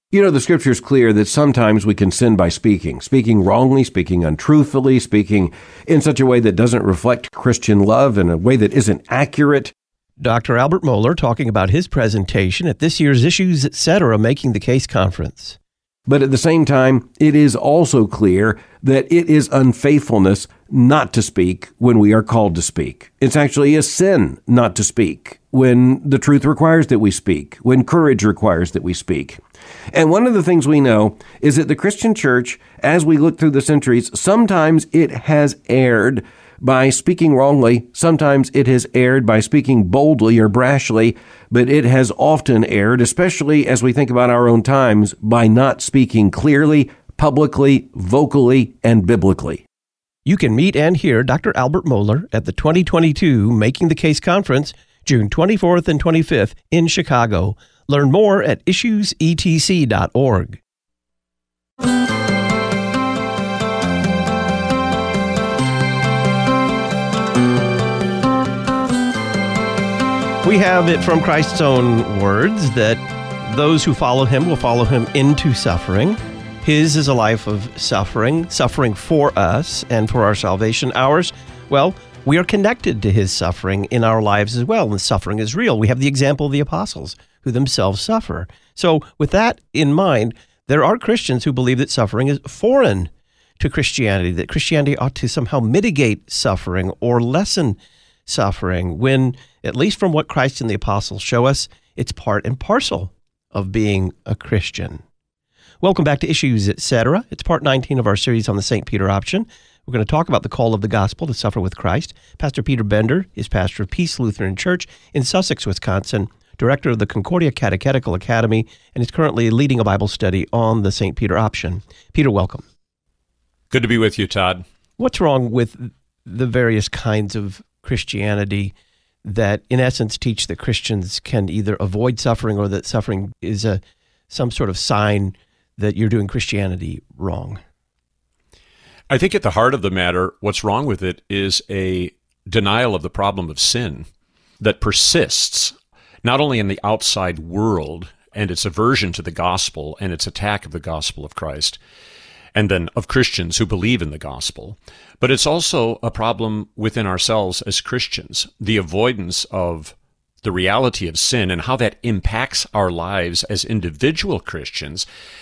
You know, the Scripture is clear that sometimes we can sin by speaking wrongly, speaking untruthfully, speaking in such a way that doesn't reflect Christian love, in a way that isn't accurate. Dr. Albert Mohler talking about his presentation at this year's Issues Etc. Making the Case Conference. But at the same time, it is also clear that it is unfaithfulness not to speak when we are called to speak. It's actually a sin not to speak when the truth requires that we speak, when courage requires that we speak. And one of the things we know is that the Christian church, as we look through the centuries, sometimes it has erred by speaking wrongly. Sometimes it has erred by speaking boldly or brashly, but it has often erred, especially as we think about our own times, by not speaking clearly, publicly, vocally, and biblically. You can meet and hear Dr. Albert Mohler at the 2022 Making the Case Conference, June 24th and 25th in Chicago. Learn more at issuesetc.org. We have it from Christ's own words that those who follow him will follow him into suffering. His is a life of suffering, suffering for us and for our salvation. Ours, well, we are connected to his suffering in our lives as well, and suffering is real. We have the example of the apostles who themselves suffer. So with that in mind, there are Christians who believe that suffering is foreign to Christianity, that Christianity ought to somehow mitigate suffering or lessen suffering, when, at least from what Christ and the apostles show us, it's part and parcel of being a Christian. Welcome back to Issues Etc. It's part 19 of our series on the St. Peter option. We're going to talk about the call of the gospel to suffer with Christ. Pastor Peter Bender is pastor of Peace Lutheran Church in Sussex, Wisconsin, director of the Concordia Catechetical Academy, and is currently leading a Bible study on the St. Peter option. Peter, welcome. Good to be with you, Todd. What's wrong with the various kinds of Christianity that, in essence, teach that Christians can either avoid suffering or that suffering is some sort of sign that you're doing Christianity wrong? I think at the heart of the matter, what's wrong with it is a denial of the problem of sin that persists not only in the outside world and its aversion to the gospel and its attack of the gospel of Christ, and then of Christians who believe in the gospel, but it's also a problem within ourselves as Christians, the avoidance of the reality of sin and how that impacts our lives as individual Christians.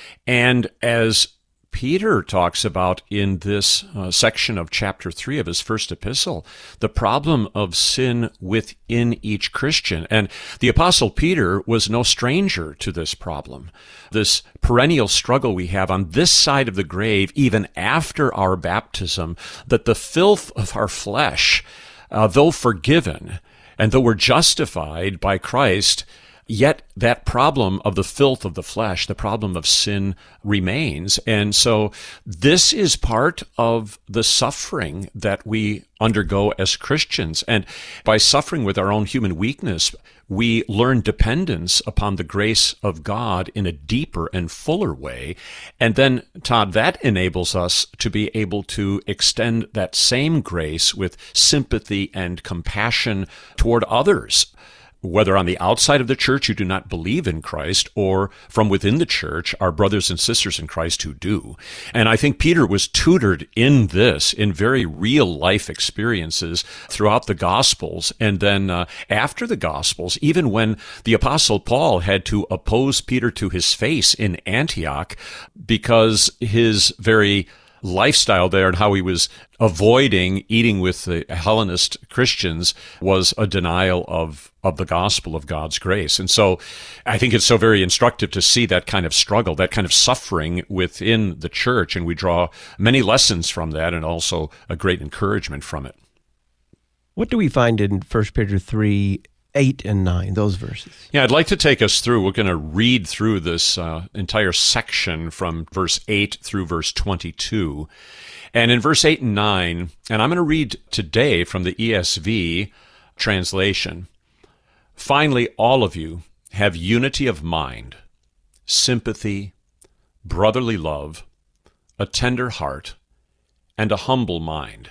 And as Peter talks about in this section of chapter 3 of his first epistle, the problem of sin within each Christian. And the Apostle Peter was no stranger to this problem, this perennial struggle we have on this side of the grave, even after our baptism, that the filth of our flesh, though forgiven, and though we're justified by Christ, yet that problem of the filth of the flesh, the problem of sin, remains. And so this is part of the suffering that we undergo as Christians. And by suffering with our own human weakness, we learn dependence upon the grace of God in a deeper and fuller way. And then, Todd, that enables us to be able to extend that same grace with sympathy and compassion toward others, whether on the outside of the church who do not believe in Christ, or from within the church, our brothers and sisters in Christ who do. And I think Peter was tutored in this, in very real life experiences throughout the Gospels. And then after the Gospels, even when the Apostle Paul had to oppose Peter to his face in Antioch because his very lifestyle there and how he was avoiding eating with the Hellenist Christians was a denial of the gospel of God's grace. And so I think it's so very instructive to see that kind of struggle, that kind of suffering within the church, and we draw many lessons from that and also a great encouragement from it. What do we find in 1 Peter 3, 8 and 9, those verses? Yeah, I'd like to take us through. We're going to read through this entire section from verse 8 through verse 22. And in verse 8 and 9, and I'm going to read today from the ESV translation, "Finally, all of you have unity of mind, sympathy, brotherly love, a tender heart, and a humble mind.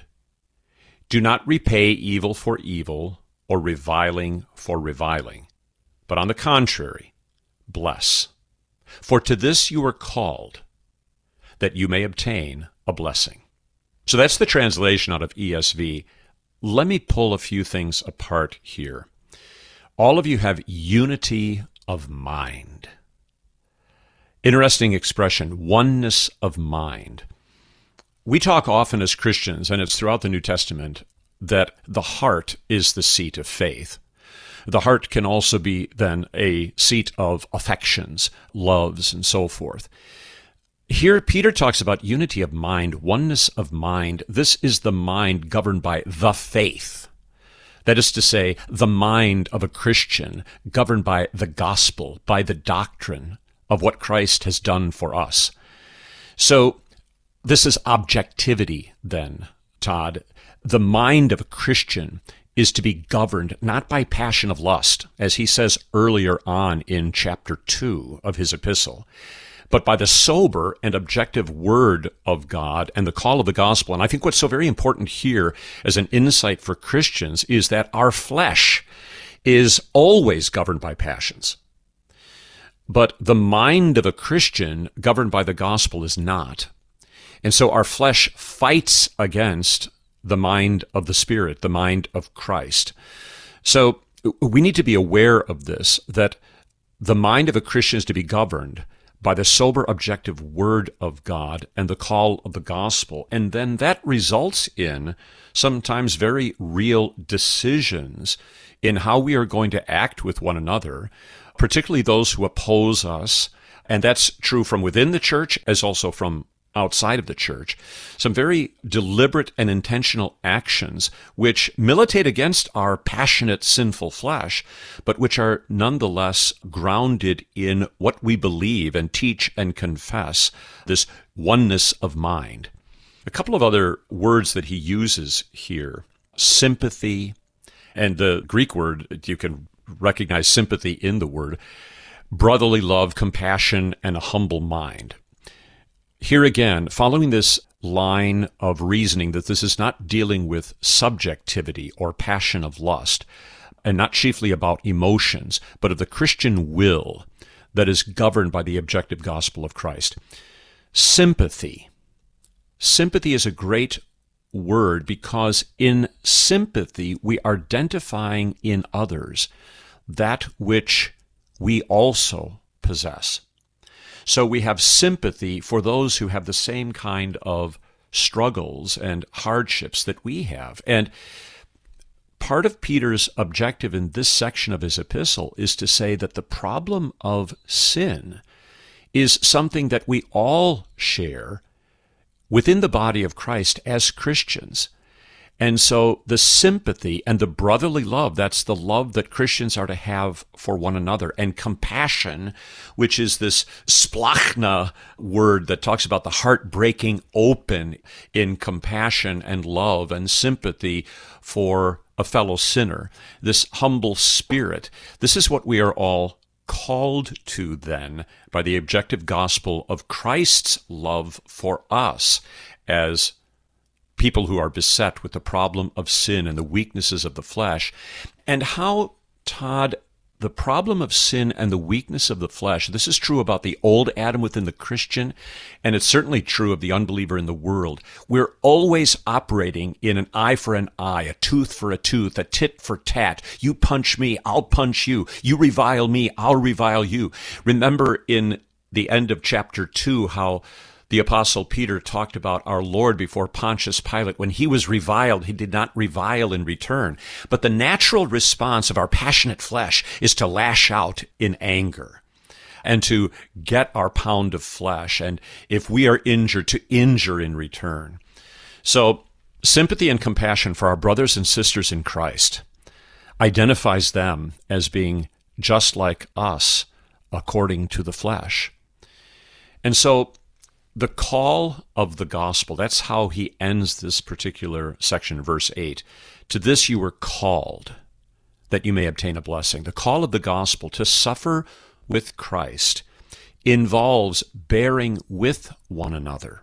Do not repay evil for evil, or reviling for reviling, but on the contrary, bless. For to this you were called, that you may obtain a blessing. So that's the translation out of ESV. Let me pull a few things apart here. All of you have unity of mind. Interesting expression, oneness of mind. We talk often as Christians, and it's throughout the New Testament, that the heart is the seat of faith. The heart can also be then a seat of affections, loves, and so forth. Here, Peter talks about unity of mind, oneness of mind. This is the mind governed by the faith. That is to say, the mind of a Christian governed by the gospel, by the doctrine of what Christ has done for us. So this is objectivity then, Todd. The mind of a Christian is to be governed not by passion of lust, as he says earlier on in chapter 2 of his epistle, but by the sober and objective word of God and the call of the gospel. And I think what's so very important here as an insight for Christians is that our flesh is always governed by passions. But the mind of a Christian governed by the gospel is not. And so our flesh fights against the mind of the Spirit, the mind of Christ. So we need to be aware of this, that the mind of a Christian is to be governed by the sober, objective word of God and the call of the gospel. And then that results in sometimes very real decisions in how we are going to act with one another, particularly those who oppose us. And that's true from within the church as also from outside of the church. Some very deliberate and intentional actions which militate against our passionate, sinful flesh, but which are nonetheless grounded in what we believe and teach and confess, this oneness of mind. A couple of other words that he uses here, sympathy, and the Greek word, you can recognize sympathy in the word, brotherly love, compassion, and a humble mind. Here again, following this line of reasoning that this is not dealing with subjectivity or passion of lust, and not chiefly about emotions, but of the Christian will that is governed by the objective gospel of Christ. Sympathy. Sympathy is a great word because in sympathy we are identifying in others that which we also possess. So we have sympathy for those who have the same kind of struggles and hardships that we have. And part of Peter's objective in this section of his epistle is to say that the problem of sin is something that we all share within the body of Christ as Christians. And so the sympathy and the brotherly love, that's the love that Christians are to have for one another, and compassion, which is this splachna word that talks about the heart breaking open in compassion and love and sympathy for a fellow sinner, this humble spirit. This is what we are all called to then by the objective gospel of Christ's love for us as people who are beset with the problem of sin and the weaknesses of the flesh, and how, Todd, the problem of sin and the weakness of the flesh, this is true about the old Adam within the Christian, and it's certainly true of the unbeliever in the world. We're always operating in an eye for an eye, a tooth for a tooth, a tit for tat. You punch me, I'll punch you. You revile me, I'll revile you. Remember in the end of chapter 2 how the Apostle Peter talked about our Lord before Pontius Pilate. When he was reviled, he did not revile in return. But the natural response of our passionate flesh is to lash out in anger and to get our pound of flesh. And if we are injured, to injure in return. So sympathy and compassion for our brothers and sisters in Christ identifies them as being just like us according to the flesh. And so the call of the gospel, that's how he ends this particular section, verse 8. To this you were called, that you may obtain a blessing. The call of the gospel to suffer with Christ involves bearing with one another,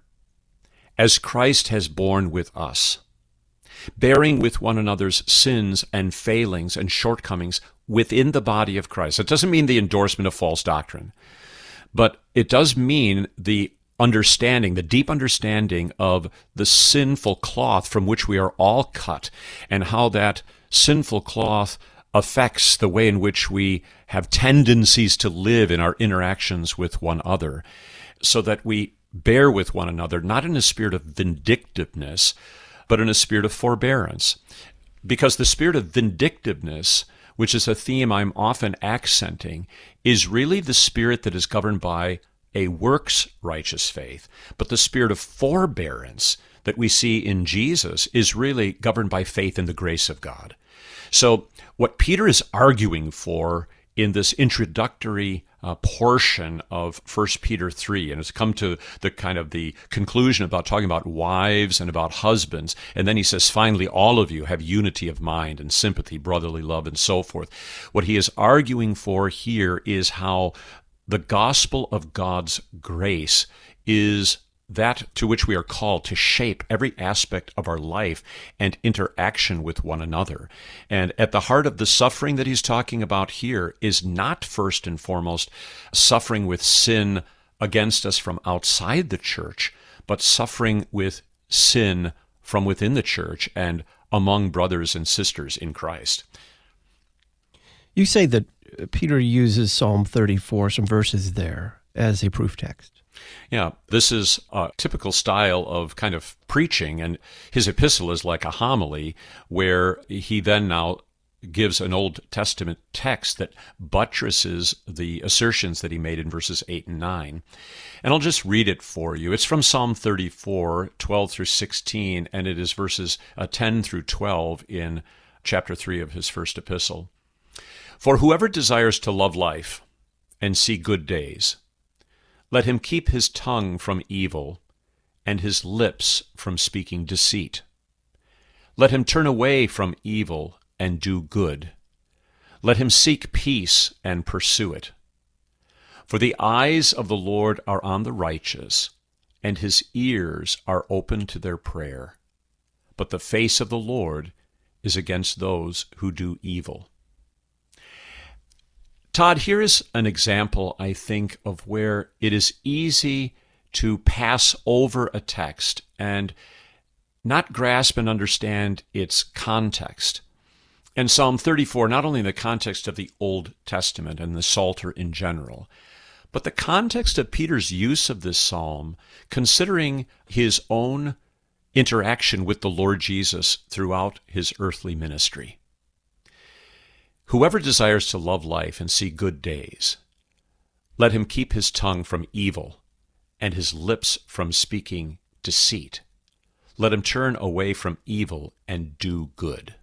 as Christ has borne with us. Bearing with one another's sins and failings and shortcomings within the body of Christ. It doesn't mean the endorsement of false doctrine, But it does mean the understanding, the deep understanding of the sinful cloth from which we are all cut, and how that sinful cloth affects the way in which we have tendencies to live in our interactions with one another, so that we bear with one another, not in a spirit of vindictiveness, but in a spirit of forbearance. Because the spirit of vindictiveness, which is a theme I'm often accenting, is really the spirit that is governed by a works righteous faith. But the spirit of forbearance that we see in Jesus is really governed by faith in the grace of God. So what Peter is arguing for in this introductory portion of 1 Peter 3, and it's come to the kind of the conclusion about talking about wives and about husbands, and then he says, finally, all of you have unity of mind and sympathy, brotherly love, and so forth. What he is arguing for here is how the gospel of God's grace is that to which we are called to shape every aspect of our life and interaction with one another. And at the heart of the suffering that he's talking about here is not first and foremost suffering with sin against us from outside the church, but suffering with sin from within the church and among brothers and sisters in Christ. You say that Peter uses Psalm 34, some verses there, as a proof text. Yeah, this is a typical style of kind of preaching, and his epistle is like a homily where he then now gives an Old Testament text that buttresses the assertions that he made in verses 8 and 9. And I'll just read it for you. It's from Psalm 34, 12 through 16, and it is verses 10 through 12 in chapter 3 of his first epistle. For whoever desires to love life and see good days, let him keep his tongue from evil and his lips from speaking deceit. Let him turn away from evil and do good. Let him seek peace and pursue it. For the eyes of the Lord are on the righteous, and his ears are open to their prayer. But the face of the Lord is against those who do evil. Todd, here is an example, I think, of where it is easy to pass over a text and not grasp and understand its context. And Psalm 34, not only in the context of the Old Testament and the Psalter in general, but the context of Peter's use of this psalm, considering his own interaction with the Lord Jesus throughout his earthly ministry. Whoever desires to love life and see good days, let him keep his tongue from evil and his lips from speaking deceit. Let him turn away from evil and do good.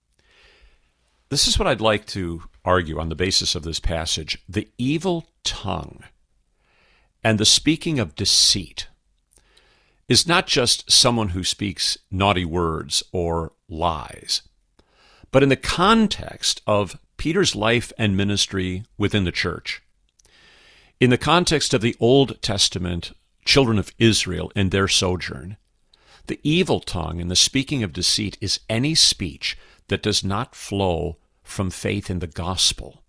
This is what I'd like to argue on the basis of this passage. The evil tongue and the speaking of deceit is not just someone who speaks naughty words or lies, but in the context of Peter's life and ministry within the church, in the context of the Old Testament children of Israel and their sojourn, the evil tongue and the speaking of deceit is any speech that does not flow from faith in the gospel.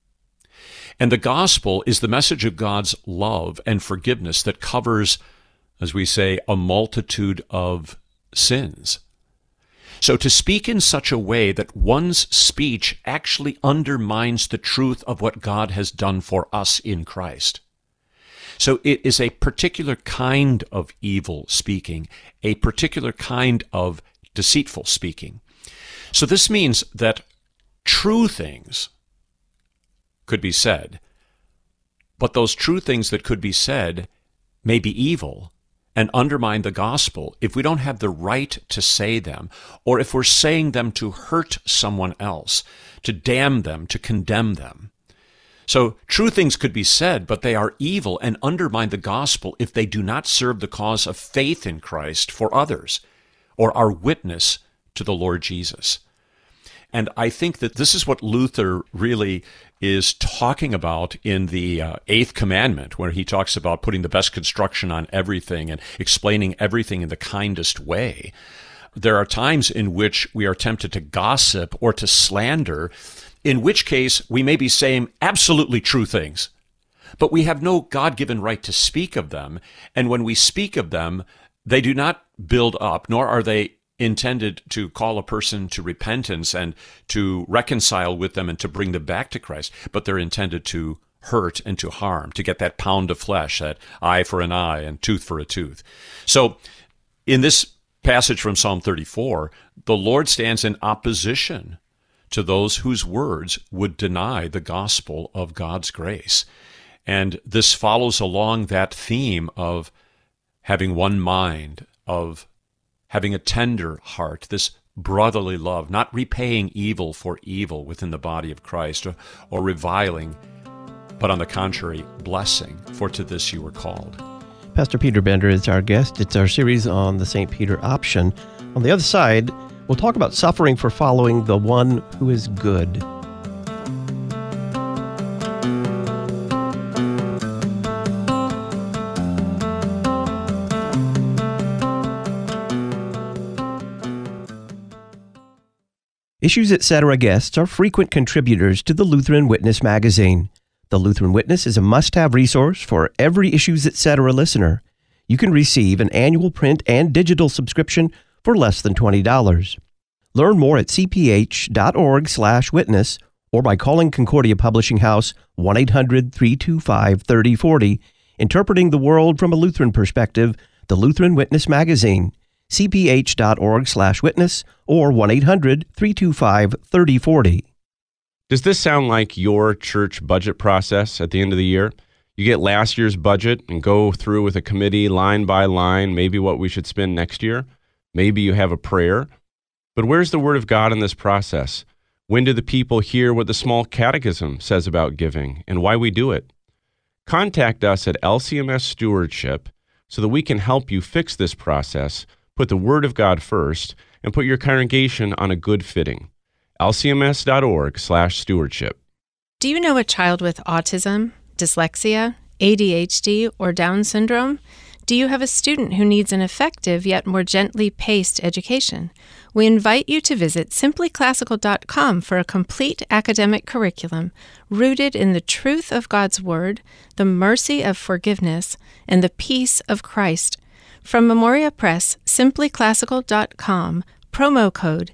And the gospel is the message of God's love and forgiveness that covers, as we say, a multitude of sins. So to speak in such a way that one's speech actually undermines the truth of what God has done for us in Christ. So it is a particular kind of evil speaking, a particular kind of deceitful speaking. So this means that true things could be said, but those true things that could be said may be evil and undermine the gospel if we don't have the right to say them, or if we're saying them to hurt someone else, to damn them, to condemn them. So true things could be said, but they are evil and undermine the gospel if they do not serve the cause of faith in Christ for others, or our witness to the Lord Jesus. And I think that this is what Luther really is talking about in the Eighth Commandment, where he talks about putting the best construction on everything and explaining everything in the kindest way. There are times in which we are tempted to gossip or to slander, in which case we may be saying absolutely true things, but we have no God-given right to speak of them. And when we speak of them, they do not build up, nor are they intended to call a person to repentance and to reconcile with them and to bring them back to Christ, but they're intended to hurt and to harm, to get that pound of flesh, that eye for an eye and tooth for a tooth. So in this passage from Psalm 34, the Lord stands in opposition to those whose words would deny the gospel of God's grace. And this follows along that theme of having one mind, of having a tender heart, this brotherly love, not repaying evil for evil within the body of Christ, or reviling, but on the contrary, blessing, for to this you were called. Pastor Peter Bender is our guest. It's our series on the St. Peter option. On the other side, we'll talk about suffering for following the one who is good. Issues Etc. guests are frequent contributors to the Lutheran Witness magazine. The Lutheran Witness is a must-have resource for every Issues Etc. listener. You can receive an annual print and digital subscription for less than $20. Learn more at cph.org/witness or by calling Concordia Publishing House 1-800-325-3040, Interpreting the World from a Lutheran Perspective, the Lutheran Witness magazine, cph.org/witness or 1-800-325-3040. Does this sound like your church budget process at the end of the year? You get last year's budget and go through with a committee line by line, maybe what we should spend next year. Maybe you have a prayer. But where's the Word of God in this process? When do the people hear what the small catechism says about giving and why we do it? Contact us at LCMS Stewardship so that we can help you fix this process, put the Word of God first, and put your congregation on a good footing. lcms.org/stewardship. Do you know a child with autism, dyslexia, ADHD, or Down syndrome? Do you have a student who needs an effective yet more gently paced education? We invite you to visit simplyclassical.com for a complete academic curriculum rooted in the truth of God's Word, the mercy of forgiveness, and the peace of Christ. From Memoria Press, simplyclassical.com, promo code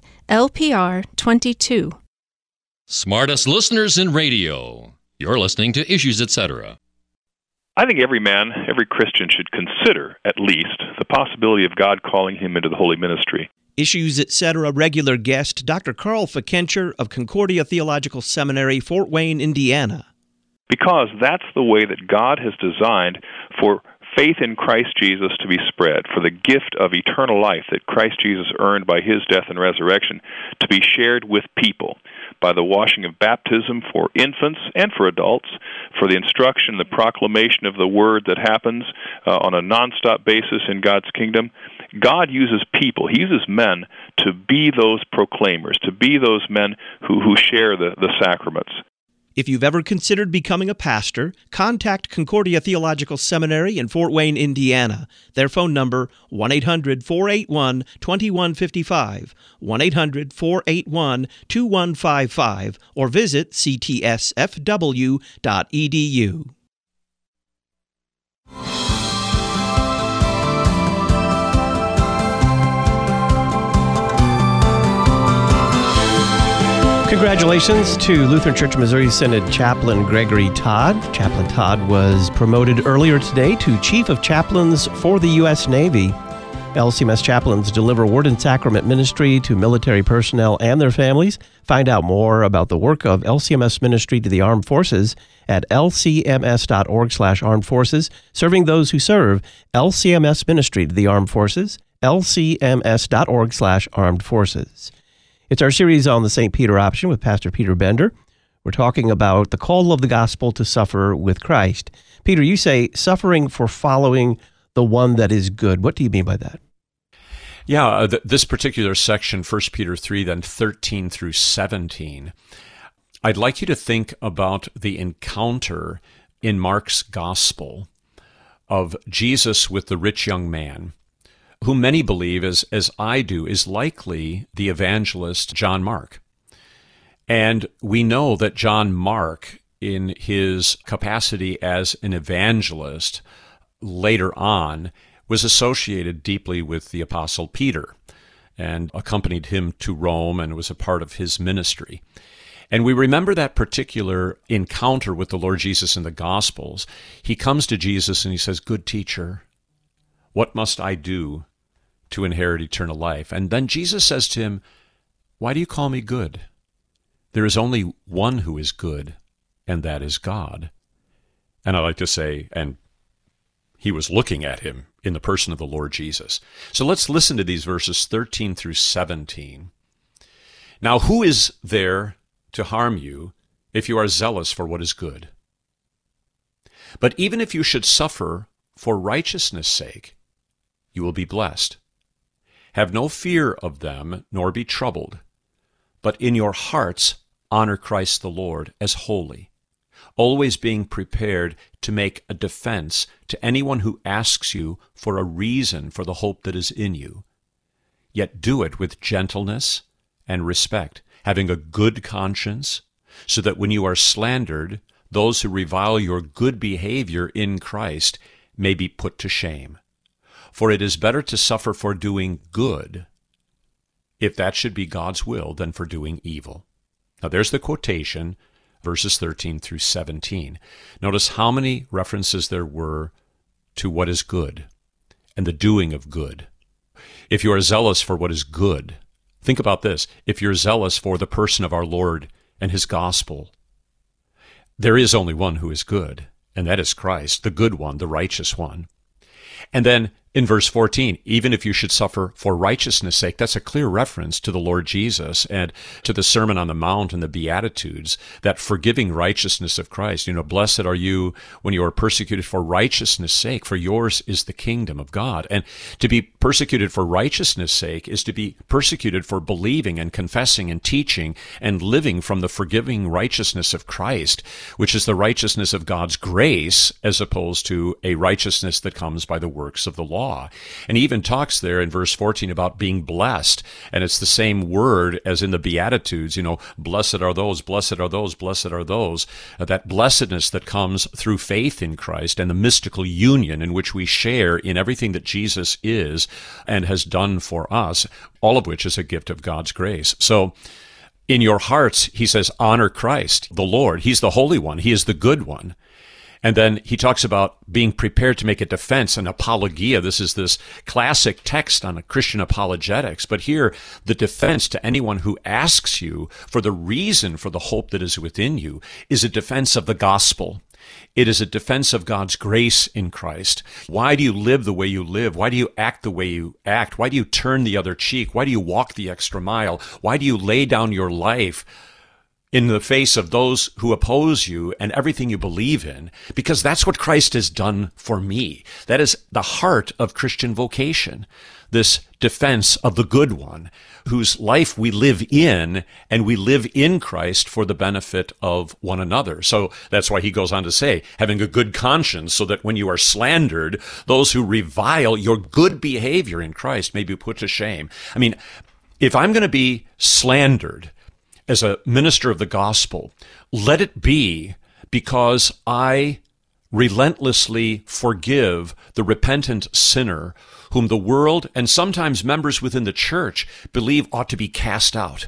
LPR22. Smartest listeners in radio. You're listening to Issues Etc. I think every man, every Christian should consider, at least, the possibility of God calling him into the holy ministry. Issues Etc. regular guest, Dr. Carl Fikencher of Concordia Theological Seminary, Fort Wayne, Indiana. Because that's the way that God has designed for faith in Christ Jesus to be spread, for the gift of eternal life that Christ Jesus earned by his death and resurrection to be shared with people by the washing of baptism for infants and for adults, for the instruction, the proclamation of the word that happens on a nonstop basis in God's kingdom. God uses people, he uses men to be those proclaimers, to be those men who share the sacraments. If you've ever considered becoming a pastor, contact Concordia Theological Seminary in Fort Wayne, Indiana. Their phone number, 1-800-481-2155, 1-800-481-2155, or visit ctsfw.edu. Congratulations to Lutheran Church Missouri Synod Chaplain Gregory Todd. Chaplain Todd was promoted earlier today to Chief of Chaplains for the U.S. Navy. LCMS chaplains deliver Word and Sacrament ministry to military personnel and their families. Find out more about the work of LCMS ministry to the armed forces at lcms.org/armed forces. Serving those who serve, LCMS ministry to the armed forces, lcms.org/armed forces. It's our series on the St. Peter option with Pastor Peter Bender. We're talking about the call of the gospel to suffer with Christ. Peter, you say suffering for following the one that is good. What do you mean by that? Yeah, this particular section, 1 Peter 3, then 13 through 17, I'd like you to think about the encounter in Mark's gospel of Jesus with the rich young man, whom many believe, as I do, is likely the evangelist John Mark. And we know that John Mark in his capacity as an evangelist later on was associated deeply with the Apostle Peter and accompanied him to Rome and was a part of his ministry. And we remember that particular encounter with the Lord Jesus in the Gospels. He comes to Jesus and he says, "Good teacher, what must I do to inherit eternal life?" And then Jesus says to him, "Why do you call me good? There is only one who is good, and that is God." And I like to say, and he was looking at him in the person of the Lord Jesus. So let's listen to these verses 13 through 17. "Now who is there to harm you if you are zealous for what is good? But even if you should suffer for righteousness' sake, you will be blessed. Have no fear of them, nor be troubled, but in your hearts honor Christ the Lord as holy, always being prepared to make a defense to anyone who asks you for a reason for the hope that is in you. Yet do it with gentleness and respect, having a good conscience, so that when you are slandered, those who revile your good behavior in Christ may be put to shame. For it is better to suffer for doing good, if that should be God's will, than for doing evil." Now there's the quotation, verses 13 through 17. Notice how many references there were to what is good and the doing of good. If you are zealous for what is good, think about this. If you're zealous for the person of our Lord and his gospel, there is only one who is good, and that is Christ, the good one, the righteous one. And then in verse 14, even if you should suffer for righteousness' sake, that's a clear reference to the Lord Jesus and to the Sermon on the Mount and the Beatitudes, that forgiving righteousness of Christ. Blessed are you when you are persecuted for righteousness' sake, for yours is the kingdom of God. And to be persecuted for righteousness' sake is to be persecuted for believing and confessing and teaching and living from the forgiving righteousness of Christ, which is the righteousness of God's grace, as opposed to a righteousness that comes by the works of the law. And he even talks there in verse 14 about being blessed, and it's the same word as in the Beatitudes, blessed are those, blessed are those, blessed are those, that blessedness that comes through faith in Christ and the mystical union in which we share in everything that Jesus is and has done for us, all of which is a gift of God's grace. So in your hearts, he says, honor Christ, the Lord. He's the Holy One. He is the good one. And then he talks about being prepared to make a defense, an apologia. This is this classic text on Christian apologetics. But here, the defense to anyone who asks you for the reason for the hope that is within you is a defense of the gospel. It is a defense of God's grace in Christ. Why do you live the way you live? Why do you act the way you act? Why do you turn the other cheek? Why do you walk the extra mile? Why do you lay down your life in the face of those who oppose you and everything you believe in? Because that's what Christ has done for me. That is the heart of Christian vocation, this defense of the good one, whose life we live in, and we live in Christ for the benefit of one another. So that's why he goes on to say, having a good conscience, so that when you are slandered, those who revile your good behavior in Christ may be put to shame. I mean, if I'm going to be slandered as a minister of the gospel, let it be because I relentlessly forgive the repentant sinner whom the world and sometimes members within the church believe ought to be cast out.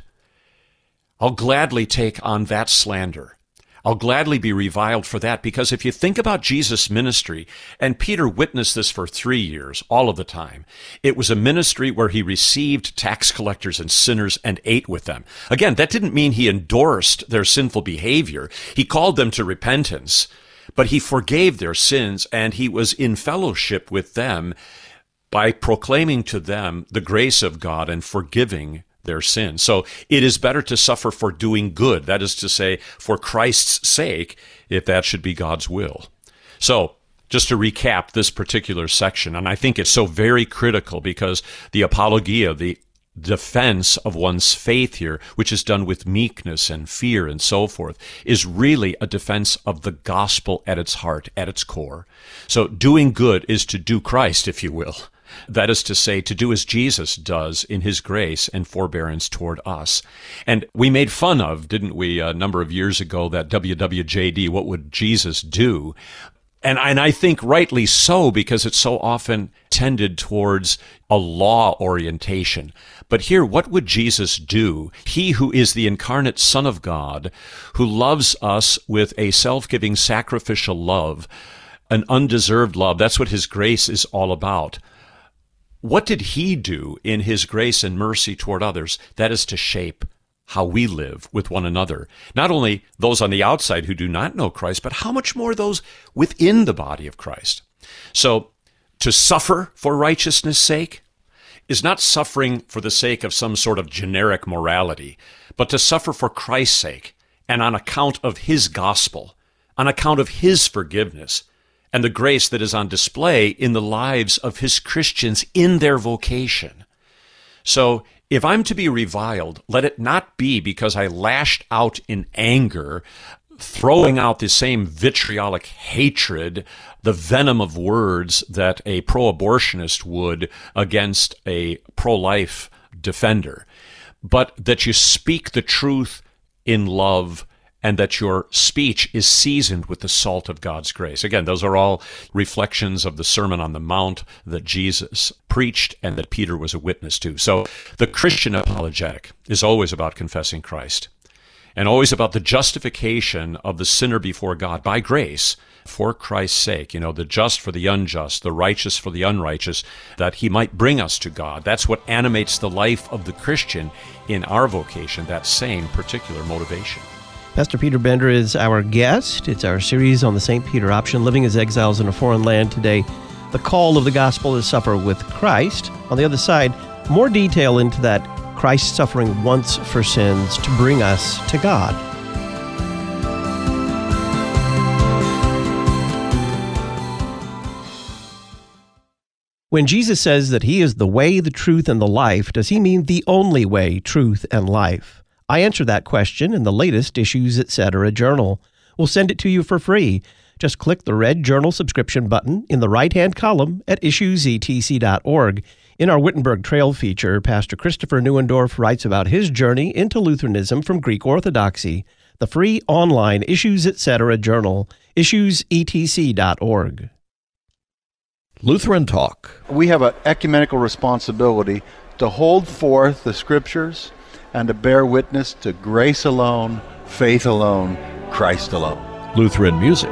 I'll gladly take on that slander. I'll gladly be reviled for that, because if you think about Jesus' ministry, and Peter witnessed this for 3 years, all of the time, it was a ministry where he received tax collectors and sinners and ate with them. Again, that didn't mean he endorsed their sinful behavior. He called them to repentance, but he forgave their sins, and he was in fellowship with them by proclaiming to them the grace of God and forgiving their sins. So it is better to suffer for doing good, that is to say, for Christ's sake, if that should be God's will. So just to recap this particular section, and I think it's so very critical because the apologia, the defense of one's faith here, which is done with meekness and fear and so forth, is really a defense of the gospel at its heart, at its core. So doing good is to do Christ, if you will. That is to say, to do as Jesus does in his grace and forbearance toward us. And we made fun of, didn't we, a number of years ago, that WWJD, what would Jesus do? And I think rightly so, because it's so often tended towards a law orientation. But here, what would Jesus do? He who is the incarnate Son of God, who loves us with a self-giving, sacrificial love, an undeserved love. That's what his grace is all about. What did he do in his grace and mercy toward others? That is to shape how we live with one another. Not only those on the outside who do not know Christ, but how much more those within the body of Christ. So, to suffer for righteousness' sake is not suffering for the sake of some sort of generic morality, but to suffer for Christ's sake and on account of his gospel, on account of his forgiveness, and the grace that is on display in the lives of his Christians in their vocation. So, if I'm to be reviled, let it not be because I lashed out in anger, throwing out the same vitriolic hatred, the venom of words that a pro-abortionist would against a pro-life defender, but that you speak the truth in love and that your speech is seasoned with the salt of God's grace. Again, those are all reflections of the Sermon on the Mount that Jesus preached and that Peter was a witness to. So the Christian apologetic is always about confessing Christ and always about the justification of the sinner before God by grace for Christ's sake. You know, the just for the unjust, the righteous for the unrighteous, that he might bring us to God. That's what animates the life of the Christian in our vocation, that same particular motivation. Pastor Peter Bender is our guest. It's our series on the St. Peter option, Living as Exiles in a Foreign Land. Today, the call of the gospel is suffer with Christ. On the other side, more detail into that Christ suffering once for sins to bring us to God. When Jesus says that he is the way, the truth, and the life, does he mean the only way, truth, and life? I answer that question in the latest Issues Etc. journal. We'll send it to you for free. Just click the red journal subscription button in the right-hand column at issuesetc.org. In our Wittenberg Trail feature, Pastor Christopher Neuendorf writes about his journey into Lutheranism from Greek Orthodoxy. The free online Issues Etc. journal, issuesetc.org. Lutheran Talk. We have an ecumenical responsibility to hold forth the Scriptures and to bear witness to grace alone, faith alone, Christ alone. Lutheran music.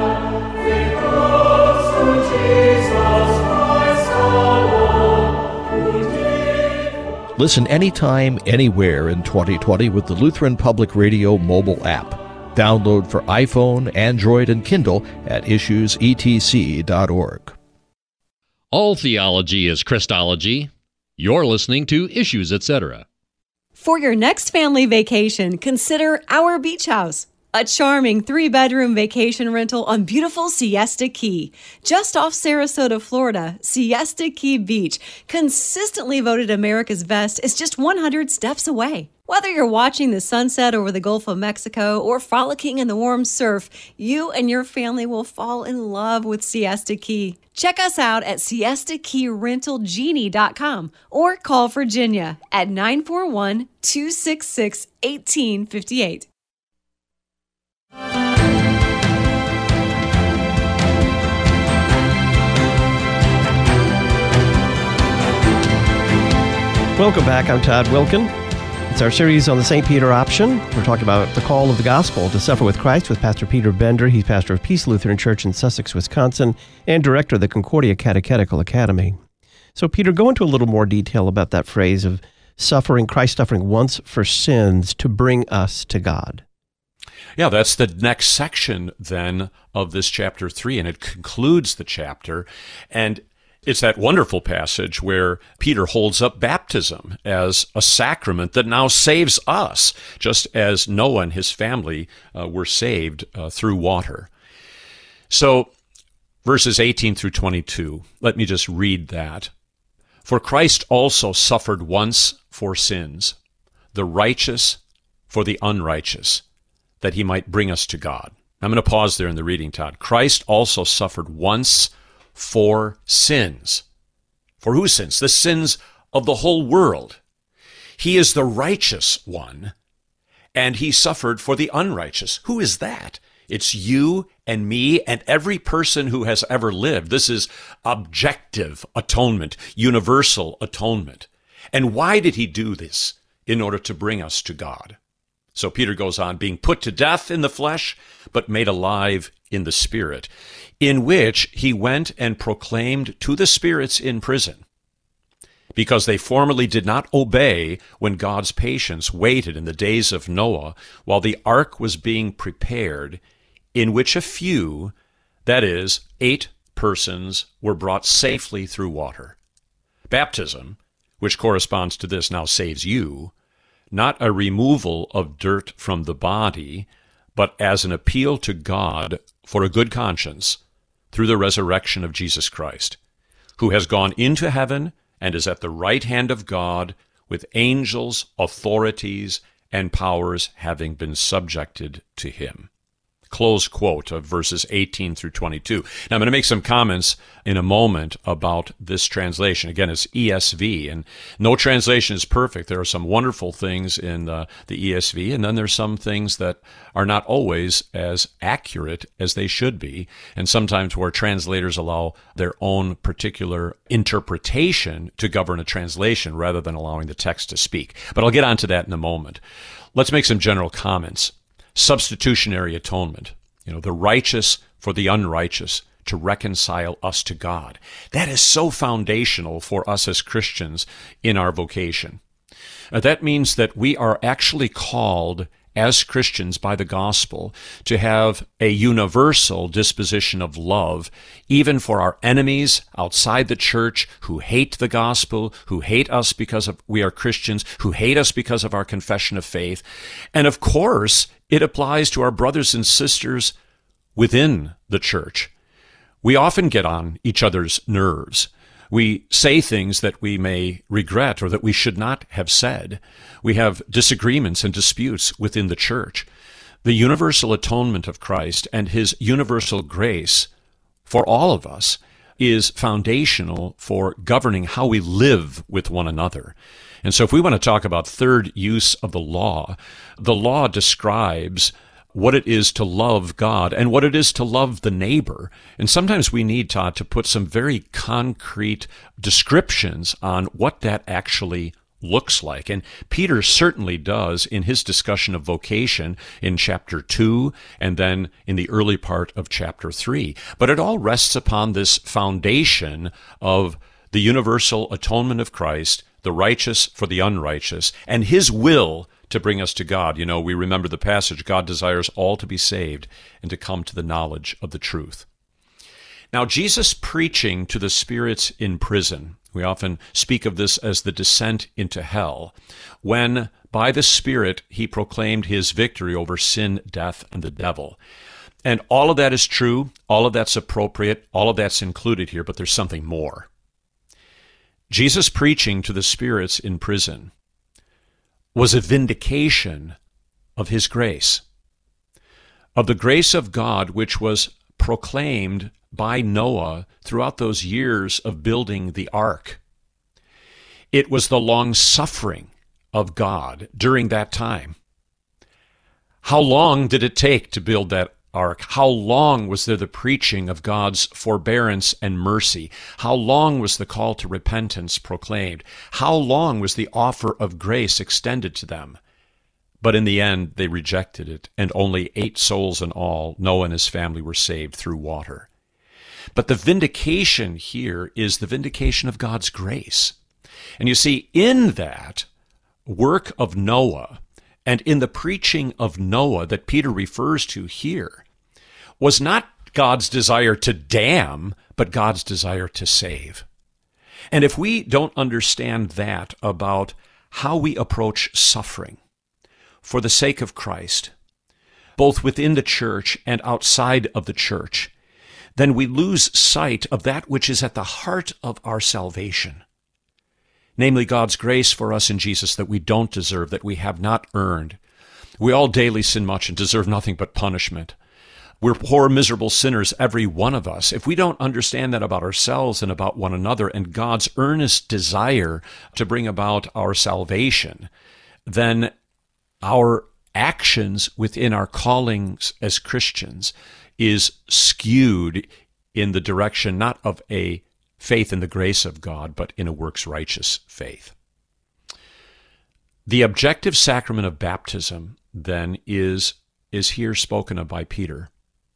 Listen anytime, anywhere in 2020 with the Lutheran Public Radio mobile app. Download for iPhone, Android, and Kindle at issuesetc.org. All theology is Christology. You're listening to Issues Etc. For your next family vacation, consider Our Beach House, a charming 3-bedroom vacation rental on beautiful Siesta Key. Just off Sarasota, Florida, Siesta Key Beach, consistently voted America's best, is just 100 steps away. Whether you're watching the sunset over the Gulf of Mexico or frolicking in the warm surf, you and your family will fall in love with Siesta Key. Check us out at siestakeyrentalgenie.com or call Virginia at 941-266-1858. Welcome back. I'm Todd Wilkin. It's our series on the St. Peter option. We're talking about the call of the gospel to suffer with Christ with Pastor Peter Bender. He's pastor of Peace Lutheran Church in Sussex, Wisconsin, and director of the Concordia Catechetical Academy. So, Peter, go into a little more detail about that phrase of suffering, Christ suffering once for sins to bring us to God. Yeah, that's the next section then of this chapter 3, and it concludes the chapter. And it's that wonderful passage where Peter holds up baptism as a sacrament that now saves us, just as Noah and his family were saved through water. So, verses 18 through 22, let me just read that. For Christ also suffered once for sins, the righteous for the unrighteous, that he might bring us to God. I'm going to pause there in the reading, Todd. Christ also suffered once for sins, For whose sins? The sins of the whole world. He is the righteous one, and he suffered for the unrighteous. Who is that? It's you and me and every person who has ever lived. This is objective atonement, universal atonement. And why did he do this? In order to bring us to God. So Peter goes on, being put to death in the flesh, but made alive in the Spirit, in which he went and proclaimed to the spirits in prison, because they formerly did not obey when God's patience waited in the days of Noah, while the ark was being prepared, in which a few, that is, 8 persons, were brought safely through water. Baptism, which corresponds to this, now saves you, not a removal of dirt from the body, but as an appeal to God for a good conscience through the resurrection of Jesus Christ, who has gone into heaven and is at the right hand of God, with angels, authorities, and powers having been subjected to him. Close quote of verses 18 through 22. Now, I'm going to make some comments in a moment about this translation. Again, it's ESV, and no translation is perfect. There are some wonderful things in the ESV, and then there's some things that are not always as accurate as they should be, and sometimes where translators allow their own particular interpretation to govern a translation rather than allowing the text to speak. But I'll get onto that in a moment. Let's make some general comments. Substitutionary atonement, the righteous for the unrighteous to reconcile us to God. That is so foundational for us as Christians in our vocation. That means that we are actually called as Christians by the gospel to have a universal disposition of love, even for our enemies outside the church who hate the gospel, who hate us because we are Christians, who hate us because of our confession of faith. And of course, it applies to our brothers and sisters within the church. We often get on each other's nerves. We say things that we may regret or that we should not have said. We have disagreements and disputes within the church. The universal atonement of Christ and his universal grace for all of us is foundational for governing how we live with one another. And so if we want to talk about third use of the law describes what it is to love God and what it is to love the neighbor. And sometimes we need, Todd, to put some very concrete descriptions on what that actually looks like. And Peter certainly does in his discussion of vocation in chapter 2 and then in the early part of chapter 3. But it all rests upon this foundation of the universal atonement of Christ, the righteous for the unrighteous, and his will to bring us to God. We remember the passage, God desires all to be saved and to come to the knowledge of the truth. Now, Jesus preaching to the spirits in prison, we often speak of this as the descent into hell, when by the Spirit he proclaimed his victory over sin, death, and the devil. And all of that is true, all of that's appropriate, all of that's included here, but there's something more. Jesus preaching to the spirits in prison was a vindication of his grace, of the grace of God which was proclaimed by Noah throughout those years of building the ark. It was the long-suffering of God during that time. How long did it take to build that ark? How long was there the preaching of God's forbearance and mercy? How long was the call to repentance proclaimed? How long was the offer of grace extended to them? But in the end, they rejected it, and only 8 souls in all, Noah and his family, were saved through water. But the vindication here is the vindication of God's grace. And you see, in that work of Noah, and in the preaching of Noah that Peter refers to here, was not God's desire to damn, but God's desire to save. And if we don't understand that about how we approach suffering for the sake of Christ, both within the church and outside of the church, then we lose sight of that which is at the heart of our salvation, namely God's grace for us in Jesus that we don't deserve, that we have not earned. We all daily sin much and deserve nothing but punishment. We're poor, miserable sinners, every one of us. If we don't understand that about ourselves and about one another and God's earnest desire to bring about our salvation, then our actions within our callings as Christians is skewed in the direction not of a faith in the grace of God, but in a works righteous faith. The objective sacrament of baptism, then, is here spoken of by Peter.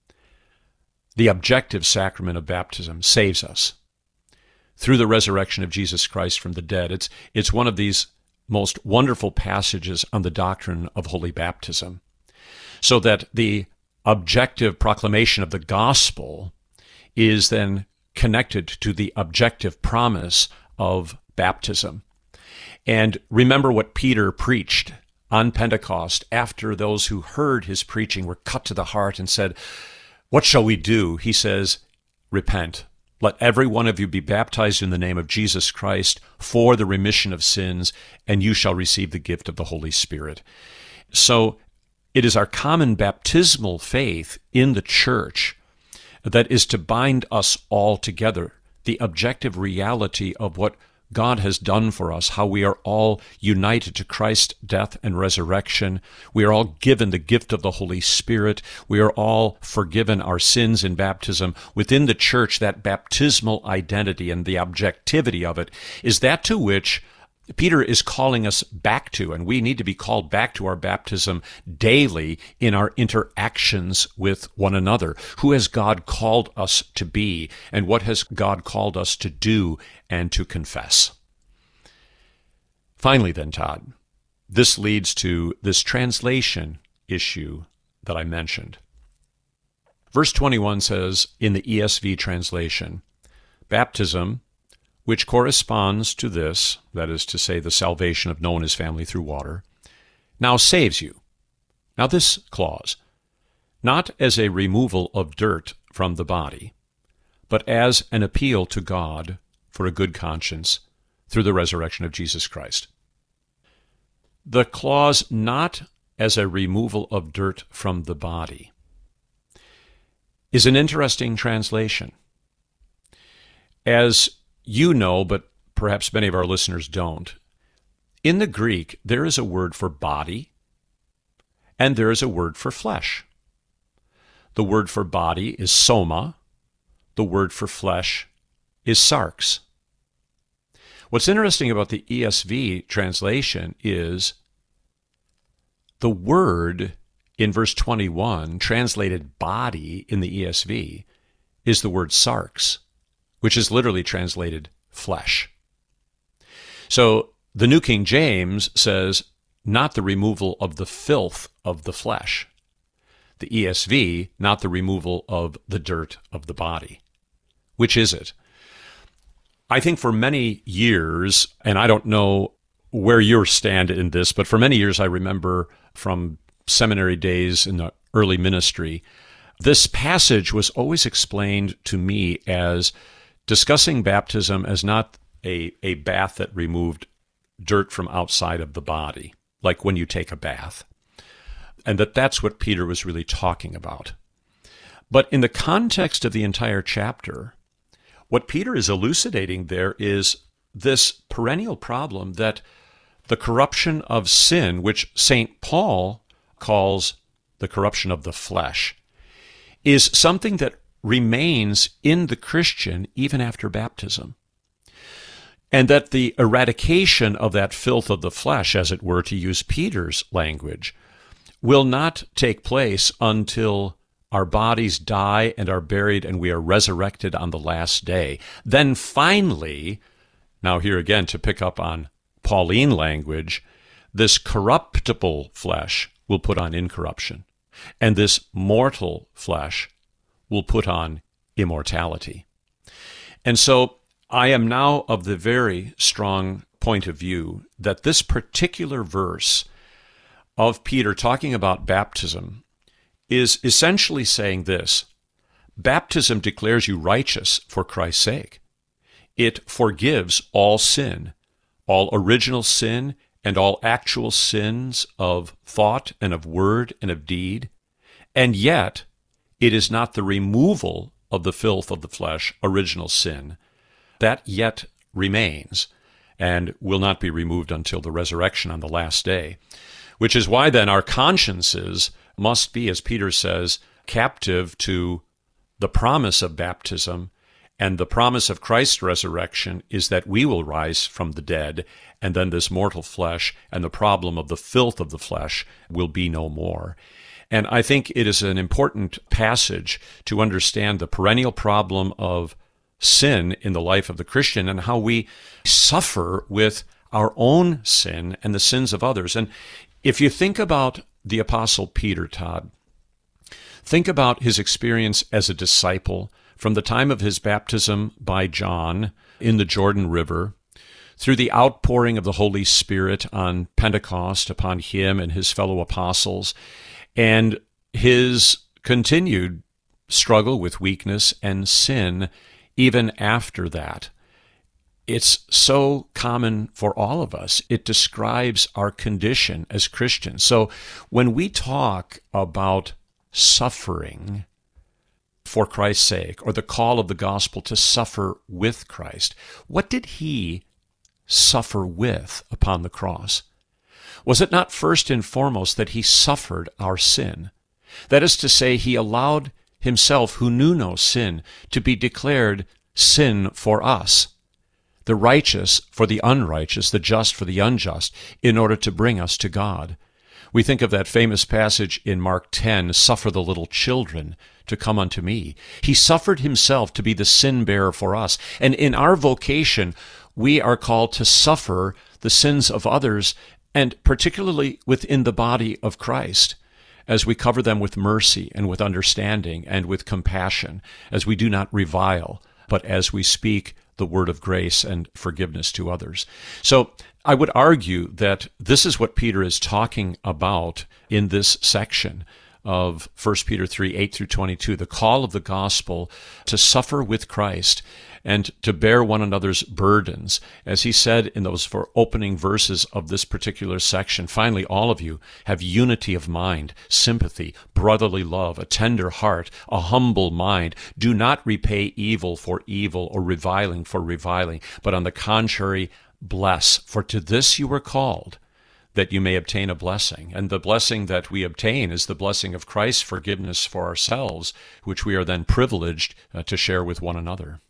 The objective sacrament of baptism saves us through the resurrection of Jesus Christ from the dead. It's one of these most wonderful passages on the doctrine of holy baptism, so that the objective proclamation of the gospel is then connected to the objective promise of baptism. And remember what Peter preached on Pentecost after those who heard his preaching were cut to the heart and said, "What shall we do?" He says, "Repent. Let every one of you be baptized in the name of Jesus Christ for the remission of sins, and you shall receive the gift of the Holy Spirit." So it is our common baptismal faith in the church that is to bind us all together, the objective reality of what God has done for us, how we are all united to Christ's death and resurrection. We are all given the gift of the Holy Spirit. We are all forgiven our sins in baptism. Within the church, that baptismal identity and the objectivity of it is that to which Peter is calling us back to, and we need to be called back to our baptism daily in our interactions with one another. Who has God called us to be, and what has God called us to do and to confess? Finally then, Todd, this leads to this translation issue that I mentioned. Verse 21 says in the ESV translation, baptism, which corresponds to this, that is to say, the salvation of Noah and his family through water, now saves you. Now this clause, not as a removal of dirt from the body, but as an appeal to God for a good conscience through the resurrection of Jesus Christ. The clause, not as a removal of dirt from the body, is an interesting translation. As you know, but perhaps many of our listeners don't, in the Greek, there is a word for body, and there is a word for flesh. The word for body is soma. The word for flesh is sarx. What's interesting about the ESV translation is the word in verse 21, translated body in the ESV, is the word sarx, which is literally translated flesh. So the New King James says, not the removal of the filth of the flesh. The ESV, not the removal of the dirt of the body. Which is it? I think for many years, and I don't know where you stand in this, but for many years I remember from seminary days in the early ministry, this passage was always explained to me as discussing baptism as not a bath that removed dirt from outside of the body, like when you take a bath, and that's what Peter was really talking about. But in the context of the entire chapter, what Peter is elucidating there is this perennial problem that the corruption of sin, which St. Paul calls the corruption of the flesh, is something that remains in the Christian even after baptism. And that the eradication of that filth of the flesh, as it were, to use Peter's language, will not take place until our bodies die and are buried and we are resurrected on the last day. Then finally, now here again to pick up on Pauline language, this corruptible flesh will put on incorruption, and this mortal flesh will put on immortality. And so I am now of the very strong point of view that this particular verse of Peter talking about baptism is essentially saying this: baptism declares you righteous for Christ's sake. It forgives all sin, all original sin and all actual sins of thought and of word and of deed, and yet it is not the removal of the filth of the flesh, original sin. That yet remains and will not be removed until the resurrection on the last day. Which is why then our consciences must be, as Peter says, captive to the promise of baptism, and the promise of Christ's resurrection is that we will rise from the dead, and then this mortal flesh and the problem of the filth of the flesh will be no more. And I think it is an important passage to understand the perennial problem of sin in the life of the Christian and how we suffer with our own sin and the sins of others. And if you think about the Apostle Peter, Todd, think about his experience as a disciple from the time of his baptism by John in the Jordan River, through the outpouring of the Holy Spirit on Pentecost upon him and his fellow apostles, and his continued struggle with weakness and sin even after that. It's so common for all of us. It describes our condition as Christians. So when we talk about suffering for Christ's sake, or the call of the gospel to suffer with Christ, what did he suffer with upon the cross? Was it not first and foremost that he suffered our sin? That is to say, he allowed himself, who knew no sin, to be declared sin for us, the righteous for the unrighteous, the just for the unjust, in order to bring us to God. We think of that famous passage in Mark 10, "Suffer the little children to come unto me." He suffered himself to be the sin bearer for us. And in our vocation, we are called to suffer the sins of others, and particularly within the body of Christ, as we cover them with mercy and with understanding and with compassion, as we do not revile, but as we speak the word of grace and forgiveness to others. So I would argue that this is what Peter is talking about in this section of 1 Peter 3, 8 through 22, the call of the gospel to suffer with Christ and to bear one another's burdens. As he said in those four opening verses of this particular section, finally, all of you have unity of mind, sympathy, brotherly love, a tender heart, a humble mind. Do not repay evil for evil or reviling for reviling, but on the contrary, bless. For to this you were called, that you may obtain a blessing. And the blessing that we obtain is the blessing of Christ's forgiveness for ourselves, which we are then privileged to share with one another.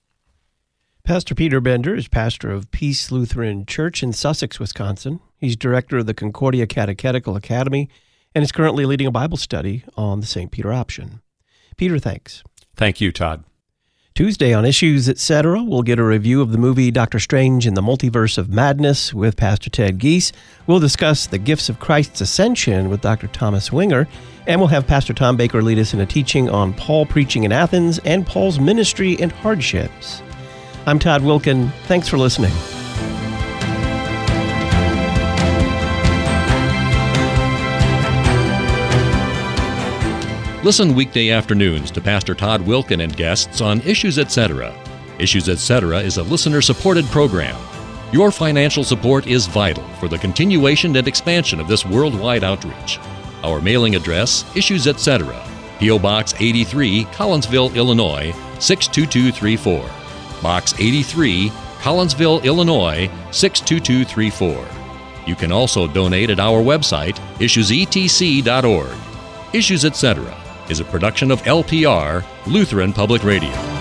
Pastor Peter Bender is pastor of Peace Lutheran Church in Sussex, Wisconsin. He's director of the Concordia Catechetical Academy and is currently leading a Bible study on the St. Peter option. Peter, thanks. Thank you, Todd. Tuesday on Issues, Etc., we'll get a review of the movie Doctor Strange in the Multiverse of Madness with Pastor Ted Giese. We'll discuss the gifts of Christ's ascension with Dr. Thomas Winger, and we'll have Pastor Tom Baker lead us in a teaching on Paul preaching in Athens and Paul's ministry and hardships. I'm Todd Wilken. Thanks for listening. Listen weekday afternoons to Pastor Todd Wilken and guests on Issues Etc. Issues Etc. is a listener-supported program. Your financial support is vital for the continuation and expansion of this worldwide outreach. Our mailing address, Issues Etc., P.O. Box 83, Collinsville, Illinois, 62234. Box 83, Collinsville, Illinois, 62234. You can also donate at our website, issuesetc.org. Issues Etc. is a production of LPR, Lutheran Public Radio.